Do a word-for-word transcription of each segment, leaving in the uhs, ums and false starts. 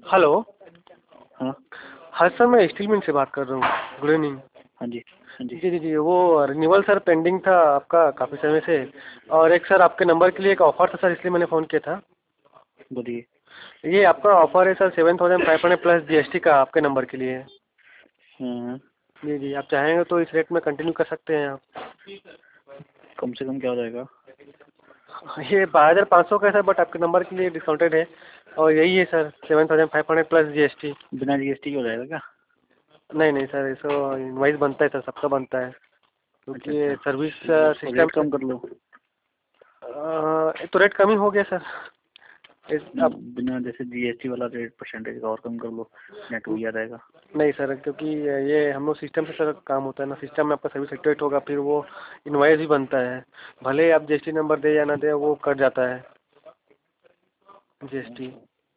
Hello. हाँ हाँ sir, मैं स्टील मिल से बात कर रहा हूँ। Good evening. हाँ जी हाँ जी जी जी जी, वो रिन्यूअल सर पेंडिंग था आपका काफ़ी समय से। और एक सर आपके नंबर के लिए एक ऑफ़र था सर, इसलिए मैंने फ़ोन किया था। बोलिए। ये आपका ऑफ़र है sir seven thousand five hundred plus GST का, आपके नंबर के लिए। हाँ, जी जी, आप चाहेंगे तो इस रेट में कंटिन्यू कर सकते हैं आप। कम से कम क्या हो जाएगा? ये बारह हज़ार पाँच सौ का है सर, बट आपके नंबर के लिए डिस्काउंटेड है। और यही है sir, seven thousand five hundred plus GST. बिना जीएसटी के हो जाएगा क्या? नहीं नहीं सर, इसको इनवाइस बनता है सर, सबका बनता है, अच्छा क्योंकि ये अच्छा, सर्विस तो उसको सिस्टम रेट से। कम कर लो। अ, तो रेट कम ही हो गया सर। इस अब नहीं, बिना जैसे जीएसटी वाला रेट परसेंटेज का और कम कर लो, नेट वही आ जाएगा। नहीं सर, क्योंकि ये हम लोग सिस्टम से सर काम होता है ना, सिस्टम में आपका सर्विस एक्टिवेट होगा, फिर वो इनवाइस भी बनता है। भले ही आप जीएसटी नंबर दे या ना दे, वो कट जाता है जीएसटी।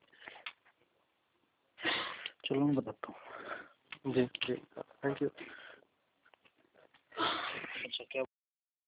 चलो मैं बताता हूँ। जी जी, थैंक यू। अच्छा क्या